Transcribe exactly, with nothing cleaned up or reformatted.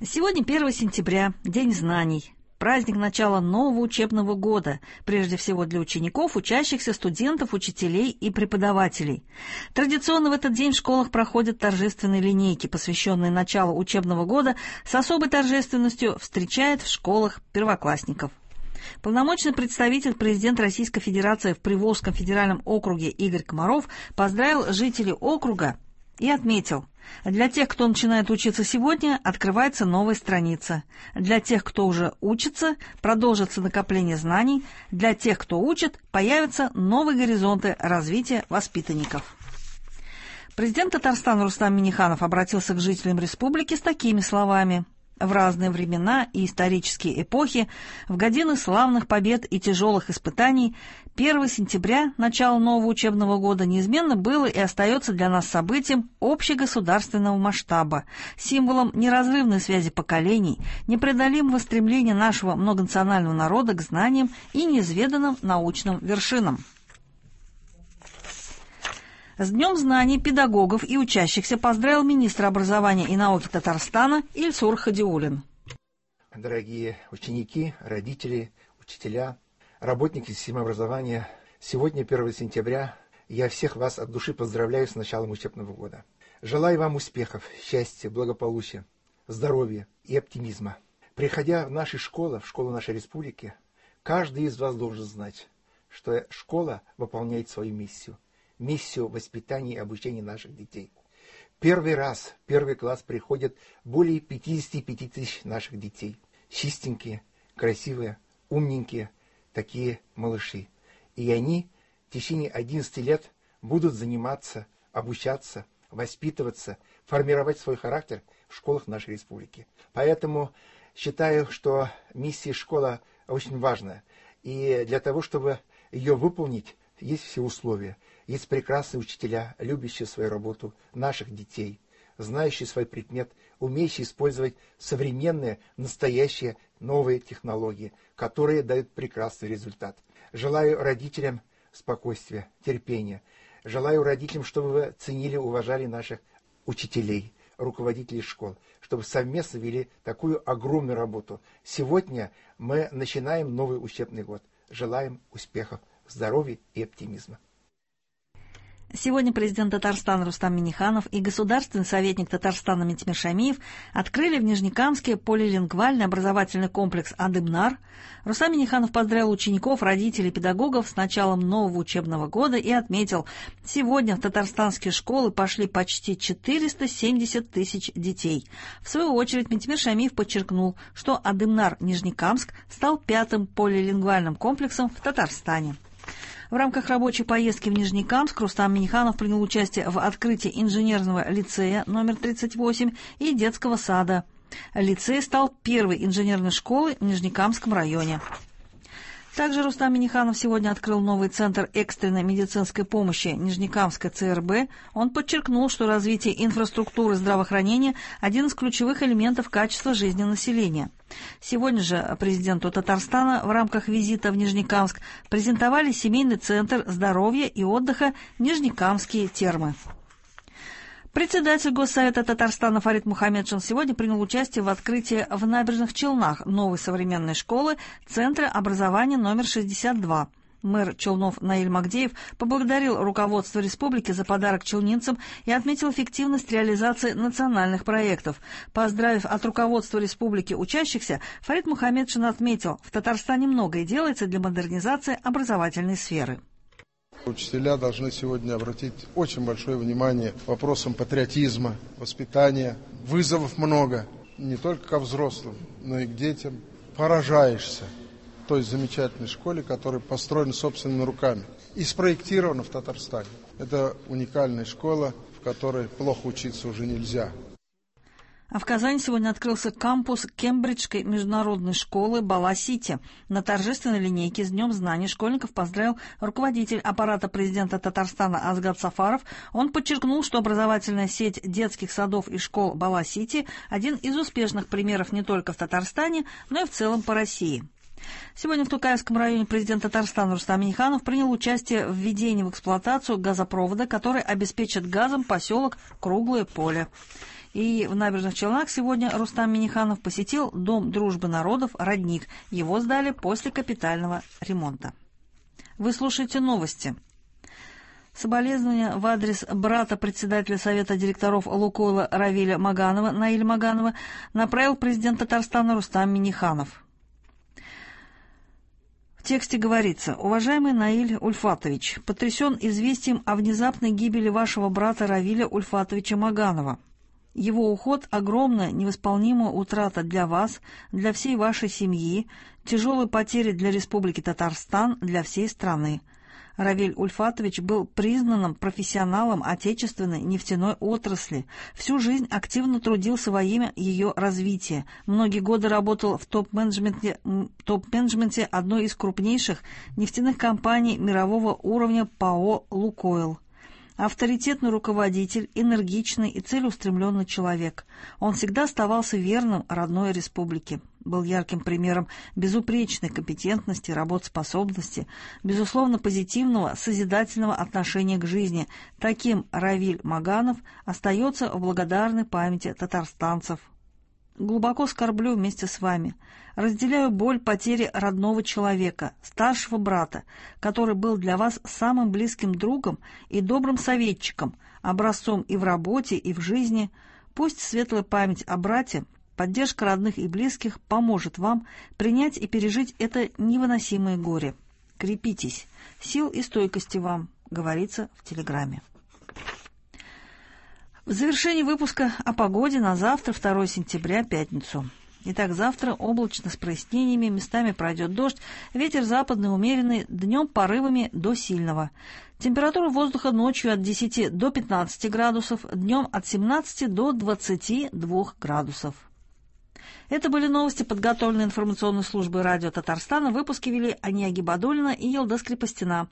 Сегодня первое сентября, День знаний. Праздник начала нового учебного года, прежде всего для учеников, учащихся, студентов, учителей и преподавателей. Традиционно в этот день в школах проходят торжественные линейки, посвященные началу учебного года, с особой торжественностью встречает в школах первоклассников. Полномочный представитель президента Российской Федерации в Приволжском федеральном округе Игорь Комаров поздравил жителей округа и отметил: для тех, кто начинает учиться сегодня, открывается новая страница. Для тех, кто уже учится, продолжится накопление знаний. Для тех, кто учит, появятся новые горизонты развития воспитанников. Президент Татарстана Рустам Минниханов обратился к жителям республики с такими словами: в разные времена и исторические эпохи, в годины славных побед и тяжелых испытаний, первое сентября, начало нового учебного года, неизменно было и остается для нас событием общегосударственного масштаба, символом неразрывной связи поколений, непреодолимого стремления нашего многонационального народа к знаниям и неизведанным научным вершинам. С Днем знаний педагогов и учащихся поздравил министр образования и науки Татарстана Ильсур Хадиуллин. Дорогие ученики, родители, учителя, работники системы образования, сегодня первое сентября. Я всех вас от души поздравляю с началом учебного года. Желаю вам успехов, счастья, благополучия, здоровья и оптимизма. Приходя в наши школы, в школу нашей республики, каждый из вас должен знать, что школа выполняет свою миссию. Миссию воспитания и обучения наших детей. Первый раз, первый класс приходят более пятидесяти пяти тысяч наших детей. Чистенькие, красивые, умненькие, такие малыши. И они в течение одиннадцати лет будут заниматься, обучаться, воспитываться, формировать свой характер в школах нашей республики. Поэтому считаю, что миссия школы очень важная. И для того, чтобы ее выполнить, есть все условия. Есть прекрасные учителя, любящие свою работу, наших детей, знающие свой предмет, умеющие использовать современные, настоящие, новые технологии, которые дают прекрасный результат. Желаю родителям спокойствия, терпения. Желаю родителям, чтобы вы ценили и уважали наших учителей, руководителей школ, чтобы совместно вели такую огромную работу. Сегодня мы начинаем новый учебный год. Желаем успехов, здоровья и оптимизма. Сегодня президент Татарстана Рустам Минниханов и государственный советник Татарстана Ментимир Шамиев открыли в Нижнекамске полилингвальный образовательный комплекс «Адымнар». Рустам Минниханов поздравил учеников, родителей, педагогов с началом нового учебного года и отметил: сегодня в татарстанские школы пошли почти четыреста семьдесят тысяч детей. В свою очередь Ментимир Шамиев подчеркнул, что «Адымнар Нижнекамск» стал пятым полилингвальным комплексом в Татарстане. В рамках рабочей поездки в Нижнекамск Рустам Минниханов принял участие в открытии инженерного лицея номер тридцать восемь и детского сада. Лицей стал первой инженерной школой в Нижнекамском районе. Также Рустам Минниханов сегодня открыл новый центр экстренной медицинской помощи Нижнекамской ЦРБ. Он подчеркнул, что развитие инфраструктуры здравоохранения – один из ключевых элементов качества жизни населения. Сегодня же президенту Татарстана в рамках визита в Нижнекамск презентовали семейный центр здоровья и отдыха «Нижнекамские термы». Председатель Госсовета Татарстана Фарид Мухаммедшин сегодня принял участие в открытии в Набережных Челнах новой современной школы Центра образования номер шестьдесят два. Мэр Челнов Наиль Магдеев поблагодарил руководство республики за подарок челнинцам и отметил эффективность реализации национальных проектов. Поздравив от руководства республики учащихся, Фарид Мухаммедшин отметил: в Татарстане многое делается для модернизации образовательной сферы. Учителя должны сегодня обратить очень большое внимание к вопросам патриотизма, воспитания. Вызовов много, не только ко взрослым, но и к детям. Поражаешься той замечательной школе, которая построена собственными руками и спроектирована в Татарстане. Это уникальная школа, в которой плохо учиться уже нельзя. А в Казани сегодня открылся кампус Кембриджской международной школы Бала-Сити. На торжественной линейке с Днем знаний школьников поздравил руководитель аппарата президента Татарстана Азгат Сафаров. Он подчеркнул, что образовательная сеть детских садов и школ Бала-Сити – один из успешных примеров не только в Татарстане, но и в целом по России. Сегодня в Тукаевском районе президент Татарстана Рустам Минниханов принял участие в введении в эксплуатацию газопровода, который обеспечит газом поселок Круглое Поле. И в Набережных Челнах сегодня Рустам Минниханов посетил Дом дружбы народов «Родник». Его сдали после капитального ремонта. Вы слушаете новости. Соболезнования в адрес брата председателя Совета директоров «Лукойла» Равиля Маганова, Наиля Маганова, направил президент Татарстана Рустам Минниханов. В тексте говорится: «Уважаемый Наиль Ульфатович, потрясен известием о внезапной гибели вашего брата Равиля Ульфатовича Маганова. Его уход – огромная, невосполнимая утрата для вас, для всей вашей семьи, тяжелые потери для Республики Татарстан, для всей страны. Равиль Ульфатович был признанным профессионалом отечественной нефтяной отрасли, всю жизнь активно трудился во имя ее развития, многие годы работал в топ-менеджменте, топ-менеджменте одной из крупнейших нефтяных компаний мирового уровня ПАО «Лукойл». Авторитетный руководитель, энергичный и целеустремленный человек. Он всегда оставался верным родной республике. Был ярким примером безупречной компетентности, работоспособности, безусловно позитивного, созидательного отношения к жизни. Таким Равиль Маганов остается в благодарной памяти татарстанцев. Глубоко скорблю вместе с вами. Разделяю боль потери родного человека, старшего брата, который был для вас самым близким другом и добрым советчиком, образцом и в работе, и в жизни. Пусть светлая память о брате, поддержка родных и близких поможет вам принять и пережить это невыносимое горе. Крепитесь. Сил и стойкости вам, говорится в телеграмме. В завершении выпуска о погоде на завтра, второе сентября, пятницу. Итак, завтра облачно с прояснениями, местами пройдет дождь, ветер западный умеренный, днем порывами до сильного. Температура воздуха ночью от десяти до пятнадцати градусов, днем от семнадцати до двадцати двух градусов. Это были новости, подготовленные информационной службой радио Татарстана. Выпуски вели Ания Гибадуллина и Елда Скрипостина.